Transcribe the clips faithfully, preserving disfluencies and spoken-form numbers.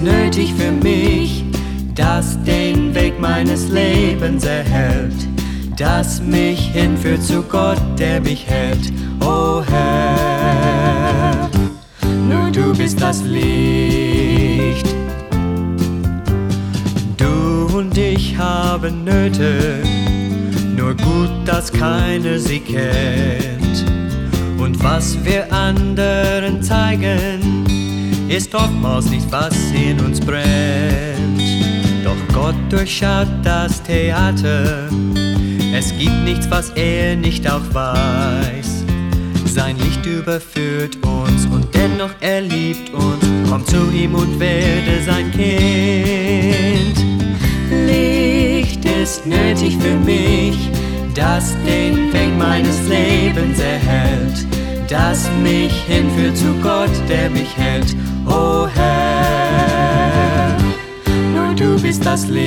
nötig für mich, das den Weg meines Lebens erhält, das mich hinführt zu Gott, der mich hält. O Herr, nur du bist das Licht. Du und ich haben Nöte, nur gut, dass keiner sie kennt. Und was wir anderen zeigen, ist oftmals nicht, was in uns brennt. Doch Gott durchschaut das Theater, es gibt nichts, was er nicht auch weiß. Sein Licht überführt uns und dennoch er liebt uns. Komm zu ihm und werde sein Kind. Licht ist nötig für mich, das den Weg meines Lebens erhält, das mich hinführt zu Gott, der mich hält. O Herr, nur du bist das Licht.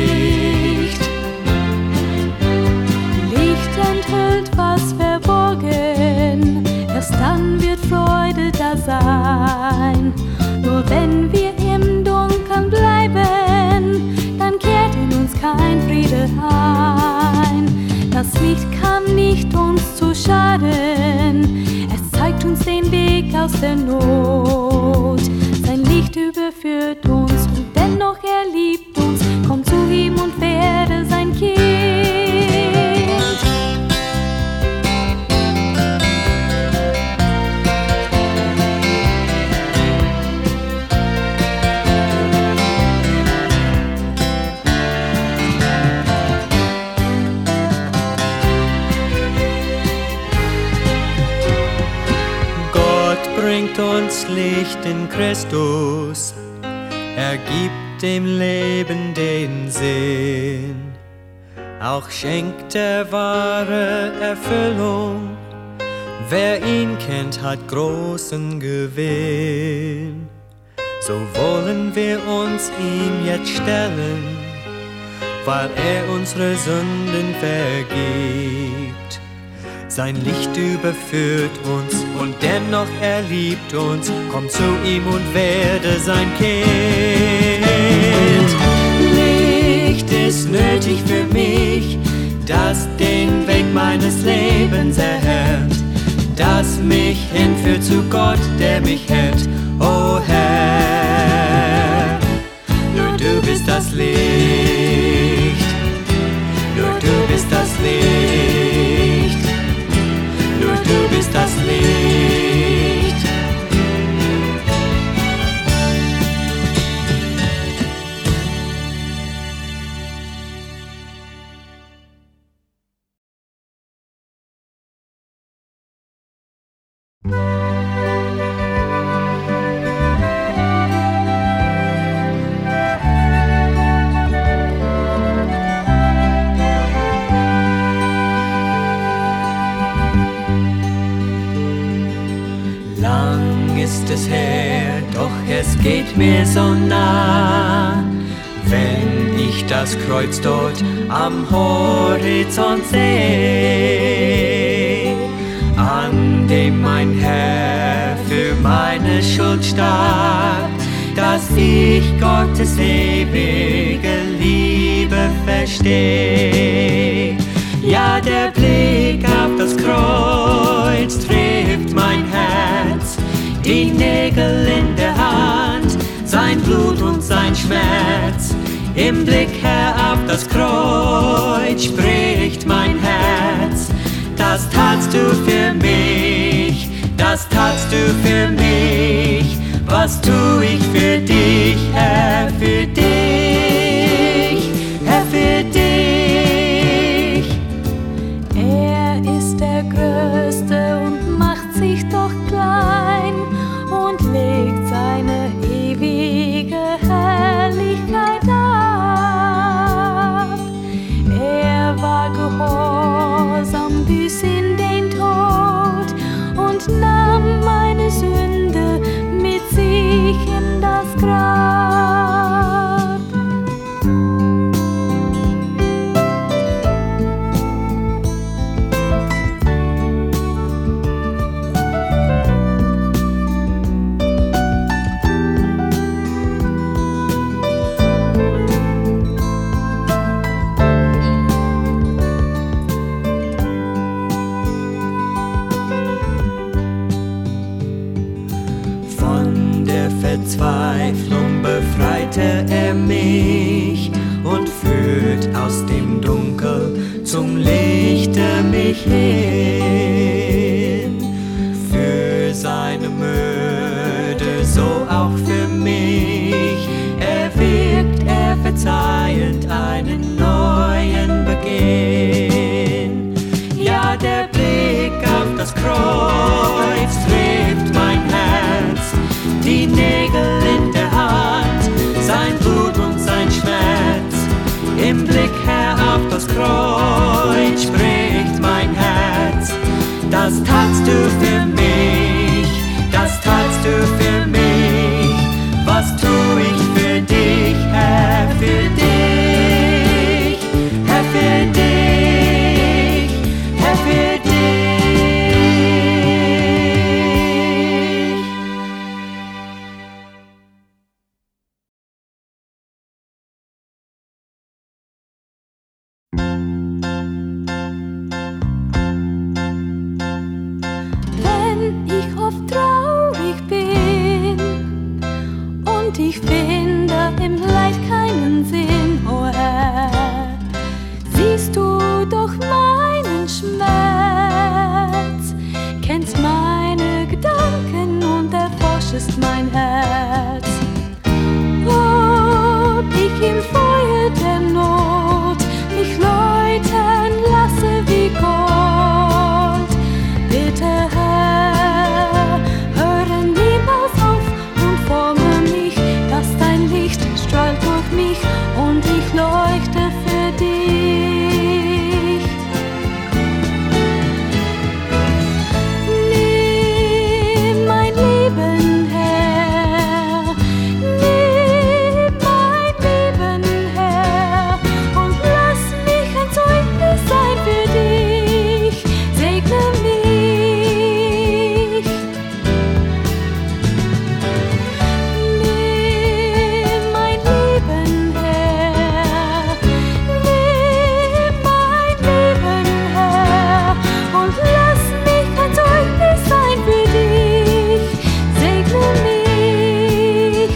Licht enthüllt, was verborgen, erst dann wird Freude da sein. Nur wenn wir im Dunkeln bleiben, dann kehrt in uns kein Friede ein. Das Licht kann nicht uns zu schaden, es zeigt uns den Weg aus der Not. Sein Licht überführt uns und dennoch er liebt uns. Komm zu ihm und werde sein Kind. Bringt uns Licht in Christus, er gibt dem Leben den Sinn. Auch schenkt er wahre Erfüllung, wer ihn kennt, hat großen Gewinn. So wollen wir uns ihm jetzt stellen, weil er unsere Sünden vergibt. Sein Licht überführt uns und dennoch er liebt uns. Komm zu ihm und werde sein Kind. Licht ist nötig für mich, das den Weg meines Lebens erhält, das mich hinführt zu Gott, der mich hält. O Herr, nur du bist das Licht. Nur du bist das Licht. Nur du bist das Licht. Lang ist es her, doch es geht mir so nah, wenn ich das Kreuz dort am Horizont sehe, an dem mein Herr für meine Schuld starb, dass ich Gottes ewige Liebe verstehe. Ja, der Blick auf das Kreuz trifft mein Herz, die Nägel in der Hand, sein Blut und sein Schmerz. Im Blick her auf das Kreuz spricht mein Herz, das tatst du für mich, das tatst du für mich. Was tu ich für dich, Herr, für dich, Herr, für dich. Er ist der Größte und macht sich doch klein und legt seine ewige Herrlichkeit ab. Er war gehorsam bis in den Tod und nahm meine Sünde mit sich in das Grab. mich und führt aus dem Dunkel zum Lichte mich hin. Für seine Mörder, so auch für mich. Er wirkt, er verzeihend einen neuen Beginn. Ja, der Blick auf das Kreuz trifft mein Herz, die Nägel in der Hand, sein Blut und sein Schmerz. Im Blick, Herr, auf das Kreuz spricht mein Herz. Das tatst du für mich, das tatst du für mich. Was tu ich für dich, Herr, für dich, Herr, für dich, Herr, für dich. Wenn ich oft traurig bin und ich finde im Leid keinen Sinn, o Herr, siehst du doch meinen Schmerz, kennst meine Gedanken und erforschest mein Herz. Ob ich im Feuer der Not mich läuten lasse wie Gold, bitte Herr, höre niemals auf und forme mich, dass dein Licht strahlt durch mich und ich leuchte für dich. Nimm mein Leben, Herr, nimm mein Leben, Herr, und lass mich ein Zeugnis sein für dich. Segne mich. Nimm mein Leben, Herr, nimm mein Leben, Herr, und lass mich ein Zeugnis sein für dich. Segne mich.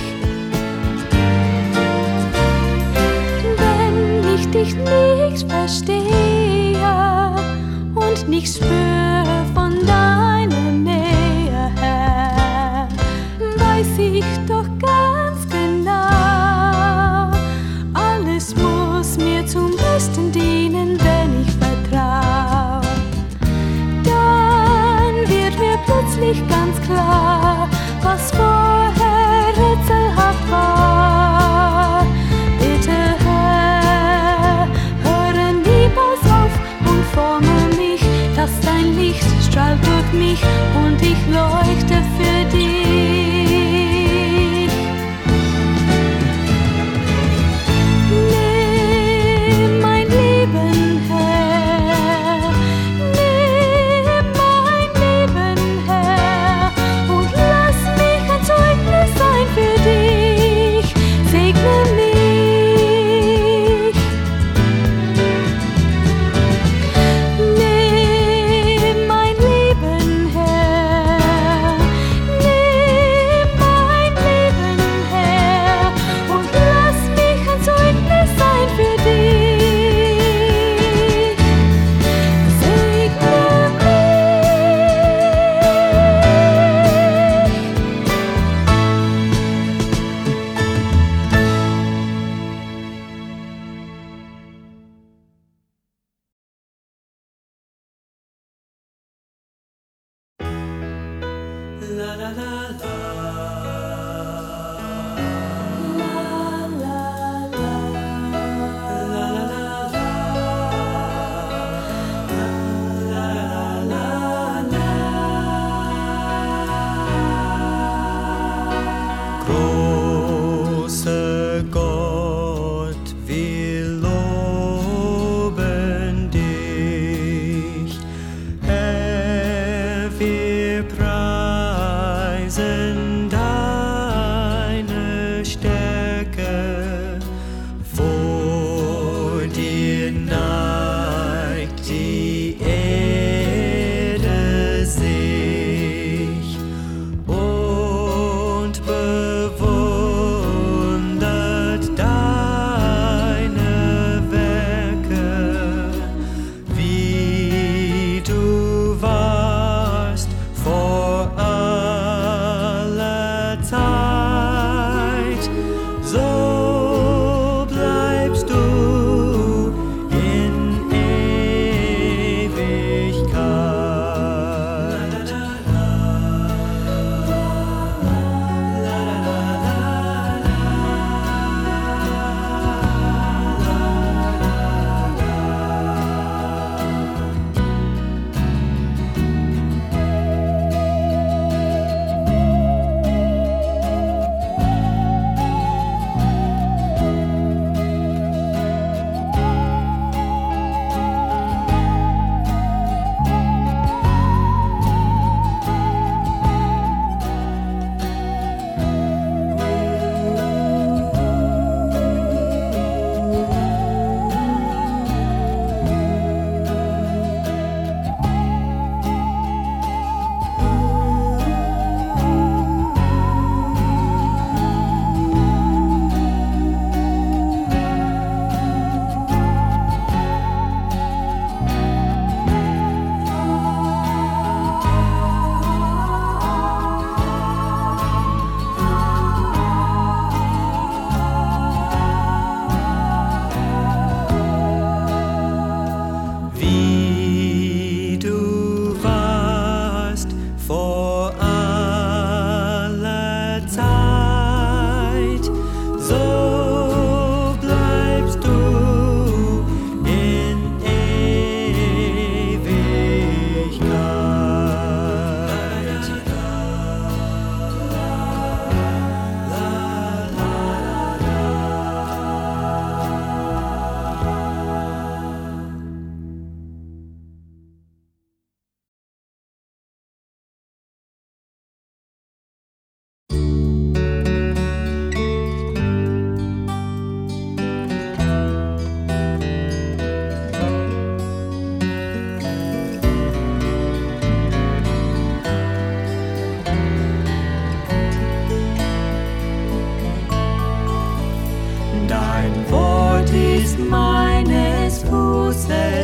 Wenn ich dich nicht verstehe und nicht spüre von deiner Nähe, Herr, weiß ich doch ganz genau, alles muss mir zum Besten dienen, wenn ich vertrau. Dann wird mir plötzlich ganz klar, was vorher rätselhaft war. Bitte Herr, höre niemals auf und forme mich, dass dein Licht strahlt durch mich und ich leuchte für dich. Nimm mein Leben, Herr, nimm mein Leben, Herr, und lass mich ein Zeugnis sein für dich. Segne mich. Nimm mein Leben, Herr, nimm mein Leben, Herr, und lass mich ein Zeugnis sein für dich. Segne La la la la. La la la. La la la la. La la la la. Großer Gott, wir loben dich, Herr, wir preisen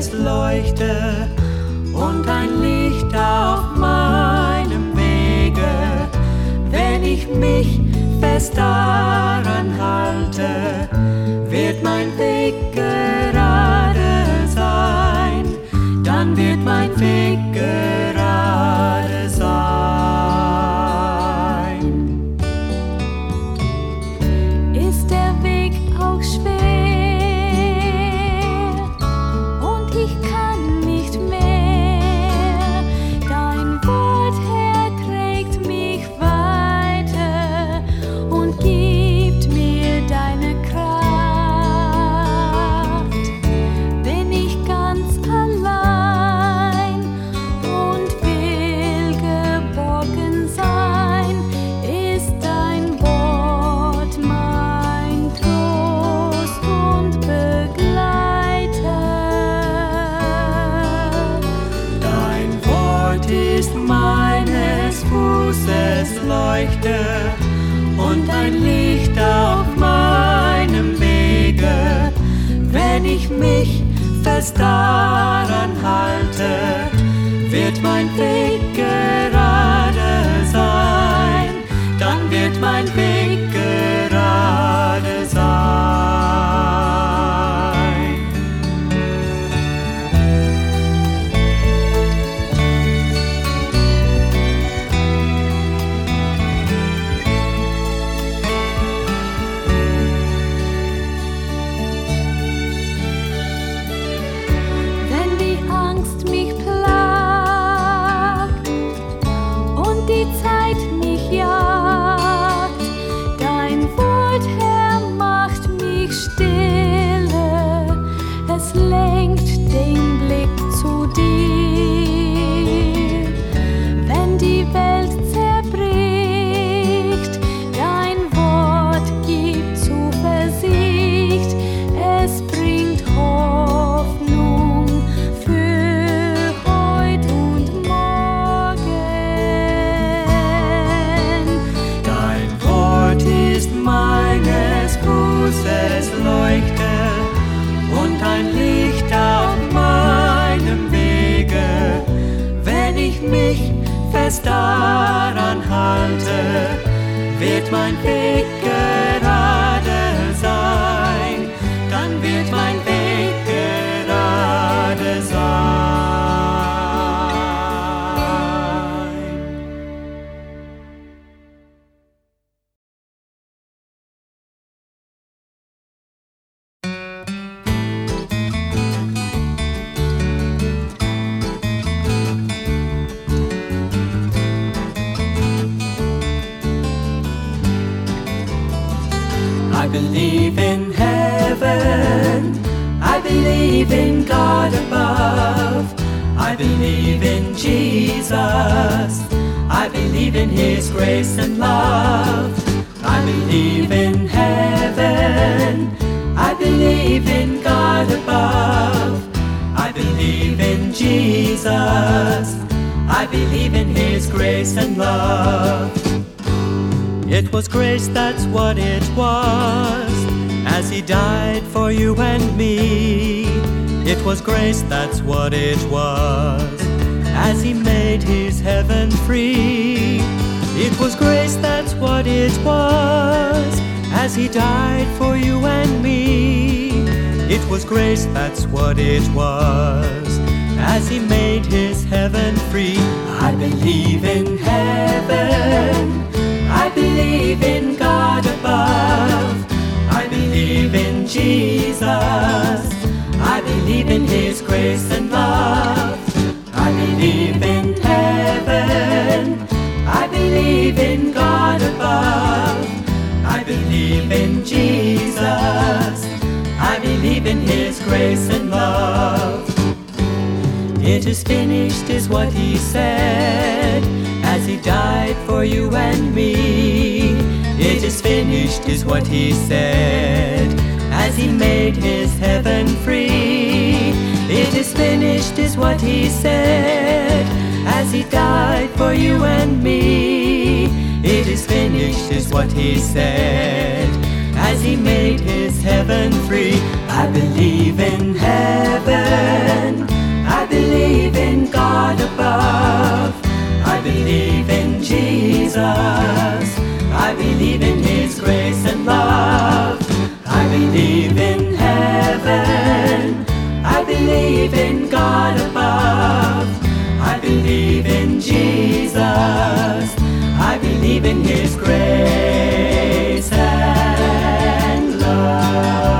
es leuchte und ein Licht auf meinem Wege. Wenn ich mich fest daran halte, wird mein Weg gerade sein, dann wird mein Weg gerade sein. Ist der Weg auch schwer und ich kann nicht mehr, dein Wort, Herr, trägt mich weiter und gibt mir deine Kraft. Bin ich ganz allein und will geborgen sein, ist dein Wort mein Trost und Begleiter. Dein Wort ist meines Fußes Leuchte und ein Licht auf meinem Wege. Wenn ich mich fest daran halte, wird mein Weg gerade sein, dann wird mein Weg gerade sein. Wenn die Angst mich plagt und die Zeit mich jagt, dein Wort, Herr, macht mich stille, es lenkt den Blick zu dir. Wenn die Welt zerbricht, dein Wort gibt Zuversicht, es bringt Hoffnung für heut und morgen. Dein Wort ist meines Fußes Leuchte und ein Licht auf meinem Wege. Wenn ich mich fest daran halte, wird mein Weg gerade sein, dann wird mein Weg gerade sein. I believe in heaven, I believe in God above, I believe in Jesus, I believe in His grace and love. I believe in heaven, I believe in God above, I believe in Jesus, I believe in His grace and love. It was grace, that's what it was, as He died for you and me. It was grace, that's what it was, as He made His heaven free. It was grace, that's what it was, as He died for you and me. It was grace, that's what it was, as He made His heaven free. I believe in heaven, I believe in God above, I believe in Jesus, I believe in His grace and love. I believe in heaven, I believe in God above, I believe in Jesus, I believe in His grace and love. It is finished is what He said, as He died for you and me. It is finished is what He said, as He made His heaven free. It is finished is what He said, as He died for you and me. It is finished is what He said, as He made His heaven free. I believe in heaven, I believe in God above, I believe in Jesus, I believe in His grace and love. I believe in heaven, I believe in God above, I believe in Jesus, I believe in His grace and love.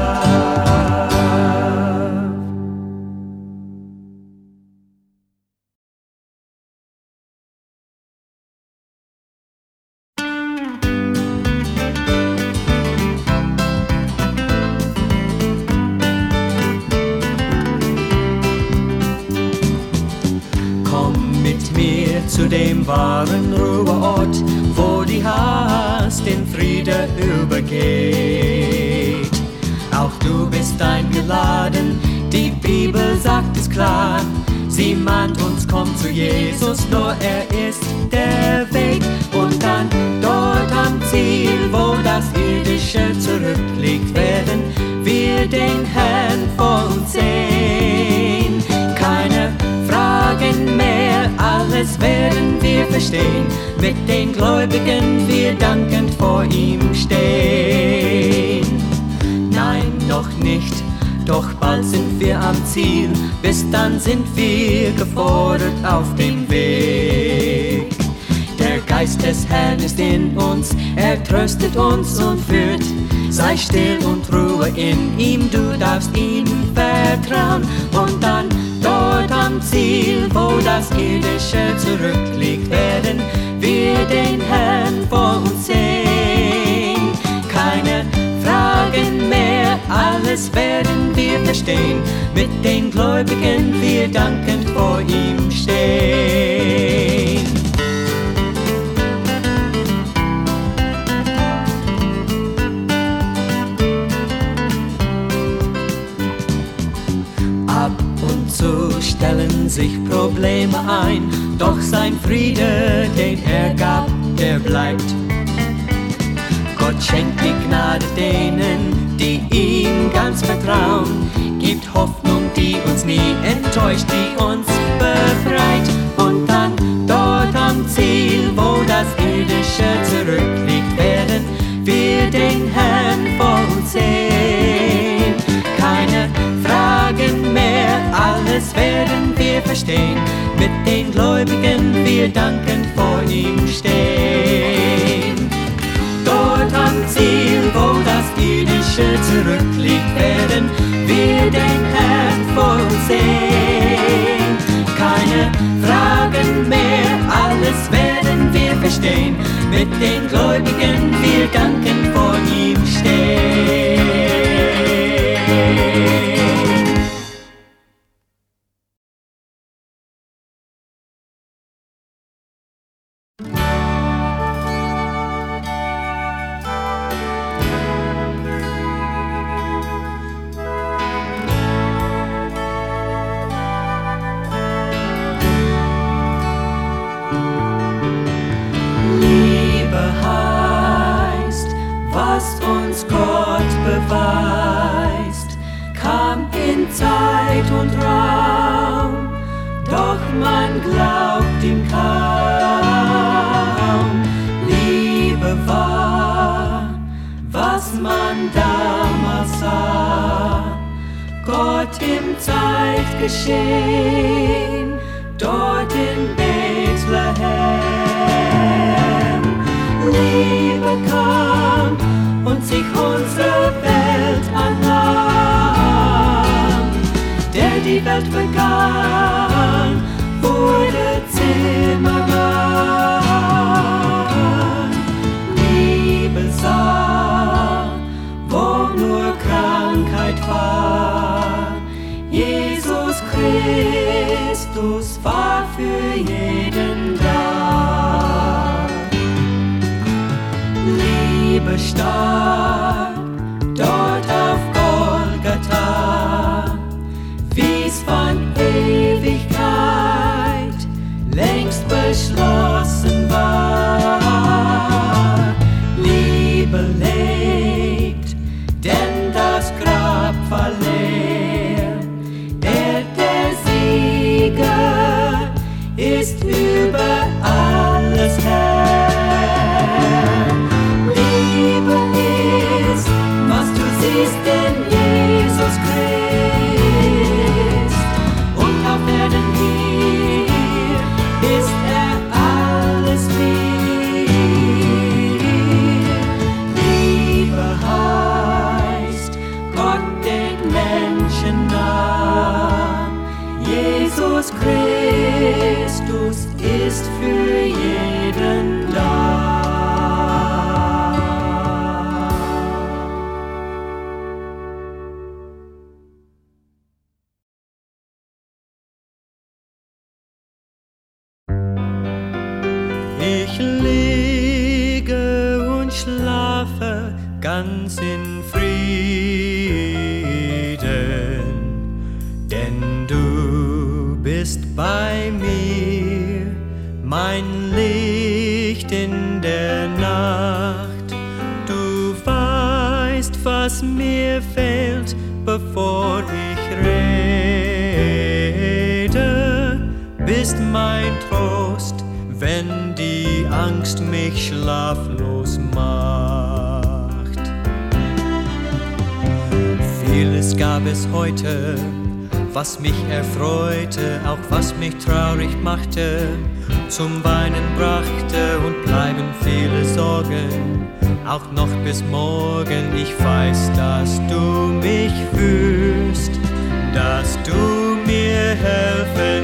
Zu dem wahren Ruheort, wo die Hast in Friede übergeht. Auch du bist eingeladen, die Bibel sagt es klar. Sie mahnt uns, komm zu Jesus, nur er ist der Weg. Und dann dort am Ziel, wo das Irdische zurückliegt, werden wir den Herrn vor uns sehen. Keine Fragen mehr, alles werden wir verstehen. Mit den Gläubigen wir dankend vor ihm stehen. Nein, noch nicht, doch bald sind wir am Ziel. Bis dann sind wir gefordert auf dem Weg. Der Geist des Herrn ist in uns, er tröstet uns und führt. Sei still und ruhe in ihm, du darfst ihm vertrauen. Und dann dort am Ziel, wo das Irdische zurückliegt, werden wir den Herrn vor uns sehen. Keine Fragen mehr, alles werden wir verstehen. Mit den Gläubigen wir dankend vor ihm stehen. So stellen sich Probleme ein, doch sein Friede, den er gab, der bleibt. Gott schenkt die Gnade denen, die ihm ganz vertrauen, gibt Hoffnung, die uns nie enttäuscht, die uns befreit. Und dann dort am Ziel, wo das Irdische zurückliegt, werden wir den Herrn vor uns sehen. Keine Fragen mehr, alles werden wir verstehen. Mit den Gläubigen wir dankend vor ihm stehen. Dort am Ziel, wo das Irdische zurückliegt, werden wir den Herrn vor uns sehen. Keine Fragen mehr, alles werden wir verstehen. Mit den Gläubigen wir dankend vor ihm stehen. Geschehen, dort in Bethlehem. Liebe kam und sich unsere Welt annahm. Der die Welt begann, wurde Zimmermann. Liebe sah, wo nur Krankheit war. Jesus Christus war für jeden da. Liebe starb dort auf Golgatha, wie's von Ewigkeit längst beschlossen war. Liebe lebt, denn das Grab ist in Jesus Christ. Und auf Erden hier ist er alles mir. Liebe heißt Gott den Menschen nah. Jesus Christus ist für jeden da. Ich liege und schlafe ganz in Frieden, denn du bist bei mir, mein Licht in der Nacht. Du weißt, was mir fehlt, bevor ich rede, bist mein Trost, wenn die Angst mich schlaflos macht. Vieles gab es heute, was mich erfreute, auch was mich traurig machte, zum Weinen brachte, und bleiben viele Sorgen, auch noch bis morgen. Ich weiß, dass du mich fühlst, dass du mir helfen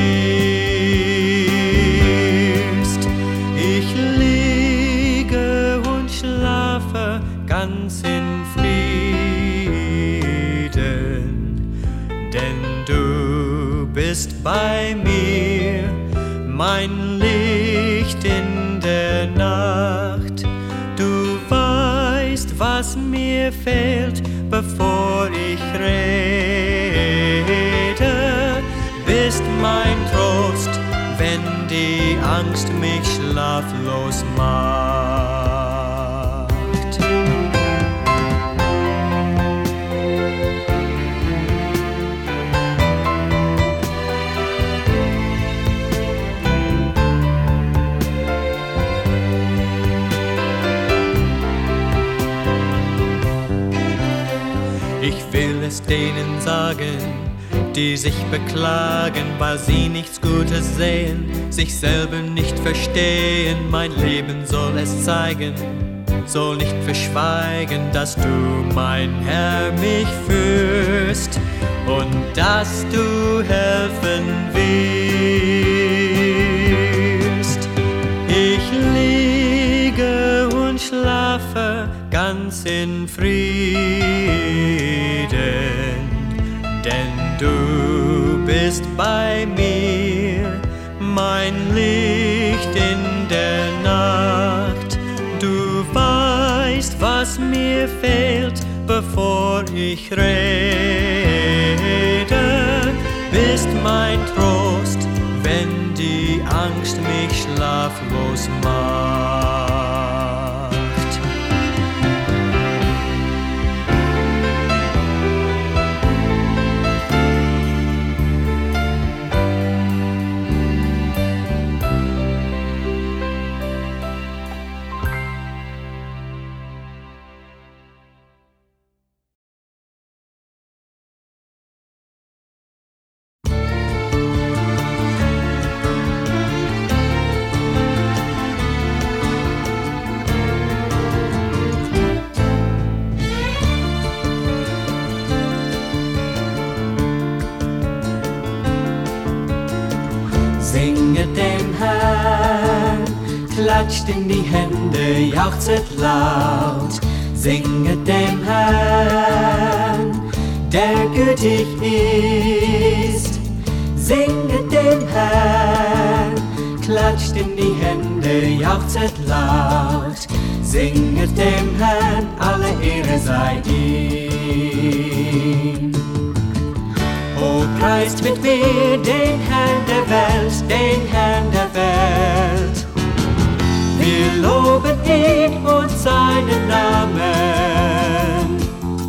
willst. Ich liege und schlafe ganz in Frieden, denn du bist bei mir, mein Licht in der Nacht. Du weißt, was mir fehlt, bevor ich rede, bist mein Trost, wenn die Angst mich schlaflos macht. Ich will es denen sagen, die sich beklagen, weil sie nichts Gutes sehen, sich selber nicht verstehen. Mein Leben soll es zeigen, soll nicht verschweigen, dass du, mein Herr, mich führst und dass du helfen willst. Ich liege und schlafe ganz in Frieden, denn du bist bei mir, mein Licht in der Nacht. Du weißt, was mir fehlt, bevor ich rede, bist mein Trost, wenn die Angst mich schlaflos macht. Singet dem Herrn, klatscht in die Hände, jauchzet laut. Singet dem Herrn, der gütig ist. Singet dem Herrn, klatscht in die Hände, jauchzet laut. Singet dem Herrn, alle Ehre sei ihm. O preist mit mir den Herrn der Welt, den Herrn der Welt. Wir loben ihn und seinen Namen.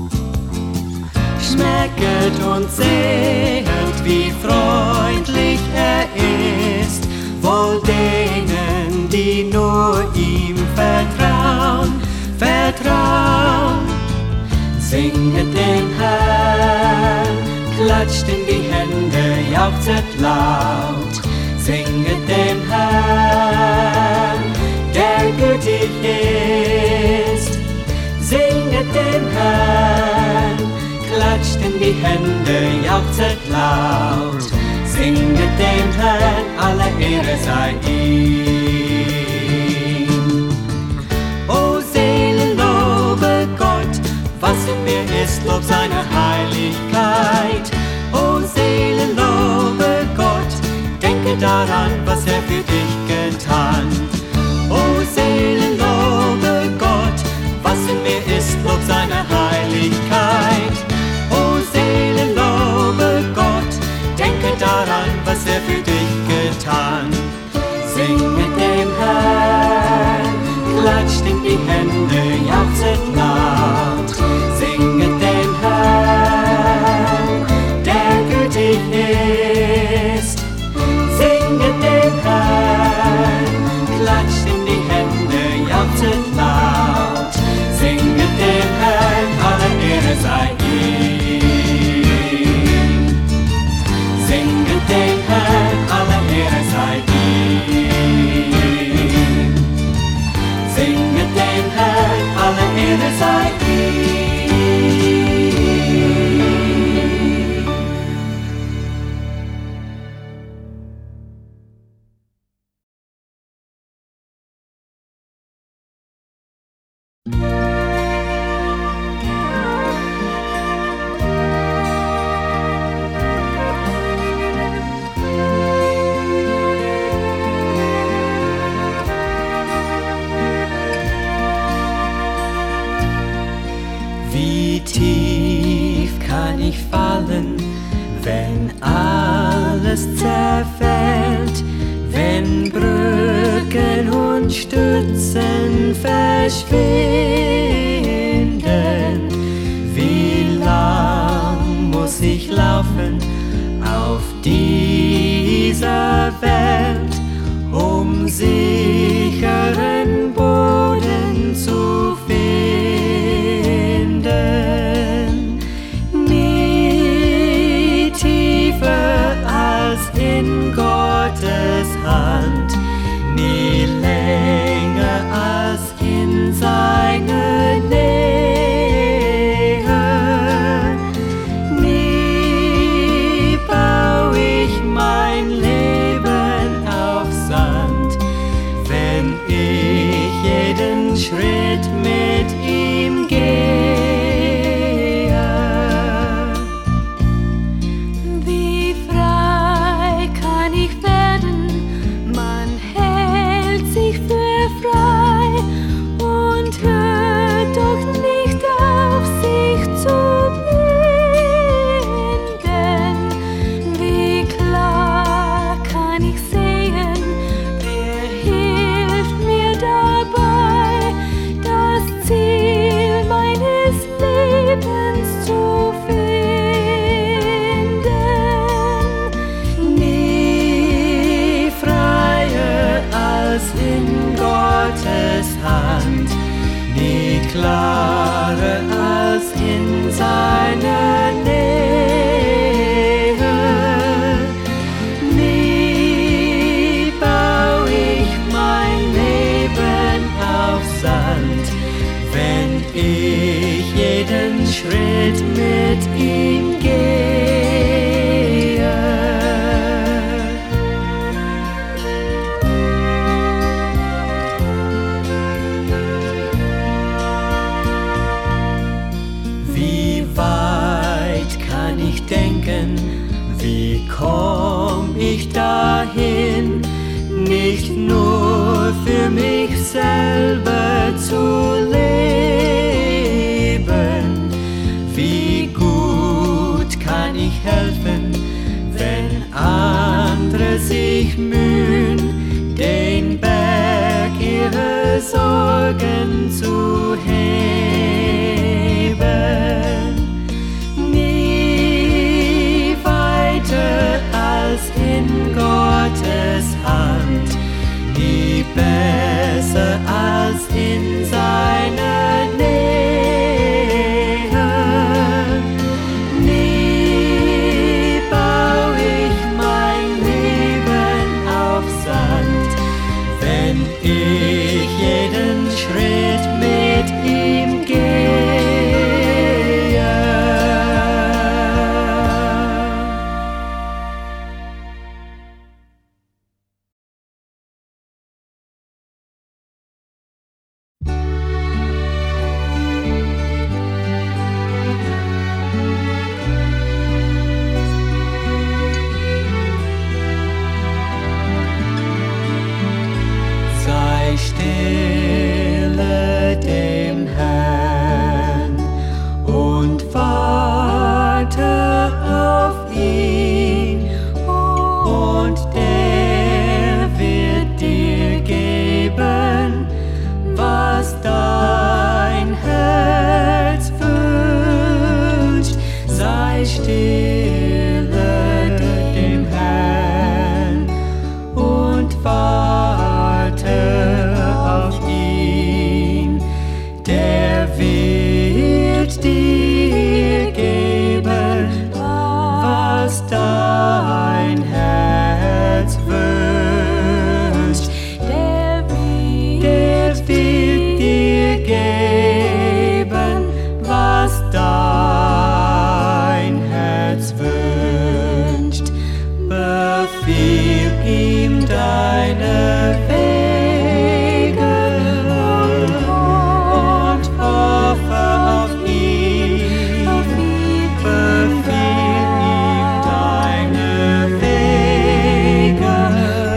Schmecket und sehet, wie freundlich er ist, wohl denen, die nur ihm vertrauen, vertrauen. Singet den Herrn, klatscht in die Hände, jauchzet laut. Singet den Herrn, der gütig ist. Singet den Herrn, klatscht in die Hände, jauchzet laut. Singet dem Herrn, alle Ehre sei ihm. O Seele, lobe Gott, was in mir ist, Lob seiner Heiligkeit. O Seele, lobe Gott, denke daran, was er für dich getan. O Seele, lobe Gott, was in mir ist, Lob seiner Heiligkeit. O Seele, lobe Gott, denke daran, was er für dich getan. Singet dem Herrn, klatscht in die Hände, jauchzet laut. Singet dem Herrn, der gütig ist. Singet dem Herrn, klatscht in die Hände, jauchzet laut. Singet dem Herrn, alle Ehre sei ihm. Singet dem Herrn, alle Ehre sei ihm. Singet dem Herrn, alle Ehre sei ihm. Wie tief kann ich fallen, wenn alles zerfällt, wenn Brücken und Stützen verschwinden? Wie lang muss ich laufen auf dieser Welt, um sicheren Boden zu finden? Nie tiefer als in Gottes Hand, nie länger als in seiner Nähe. Nie bau ich mein Leben auf Sand, wenn ich jeden Schritt mit ihm gehe. Wie frei kann ich werden, man hält sich für frei und hört doch nicht auf, sich zu blinden. Wie klar kann ich sehen, wer hilft mir dabei, das Ziel meines Lebens zu finden. Nie freier als in Gottes Hand, nie klarer als in seiner Nähe. Nie bau ich mein Leben auf Sand, wenn ich jeden Schritt mit ihm gehe. Wie weit kann ich denken, wie komm ich dahin, nicht nur für mich selber zu leben? Wie gut kann ich helfen, wenn andere sich mühen, den Berg ihrer Sorgen zu heben? Nie weiter als in Gottes Hand, nie besser als in seiner Nähe. Sei stille dem Herrn und warte auf ihn, und der wird dir geben, was dein Herz wünscht. Sei stille dem Herrn und warte auf ihn, der wird dir geben, was dein Herz wünscht. Der wird, der wird dir geben, was dein Herz wünscht. Befiehl ihm deine Wege und hoffe auf ihn. Befiehl ihm deine Wege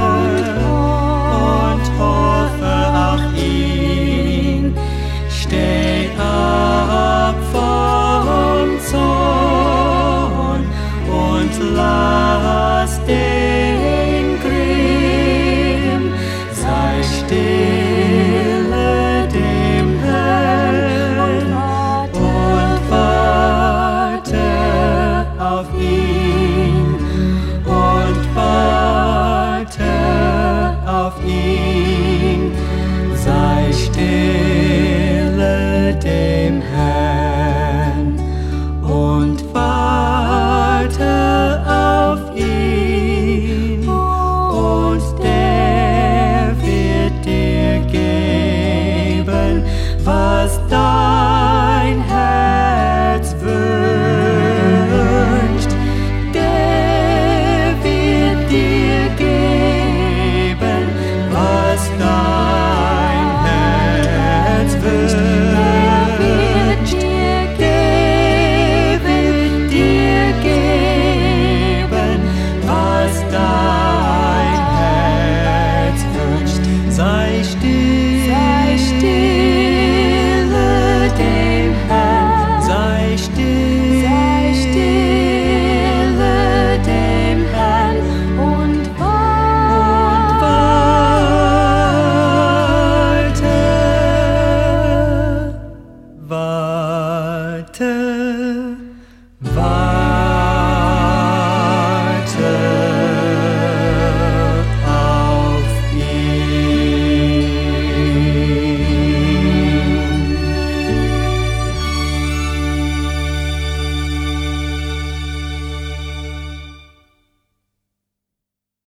und hoffe auf ihn. Steh ab vom Zorn und lass den Grimm. Sei stille dem Herrn und warte auf ihn, und warte auf ihn. Sei stille dem Herrn und warte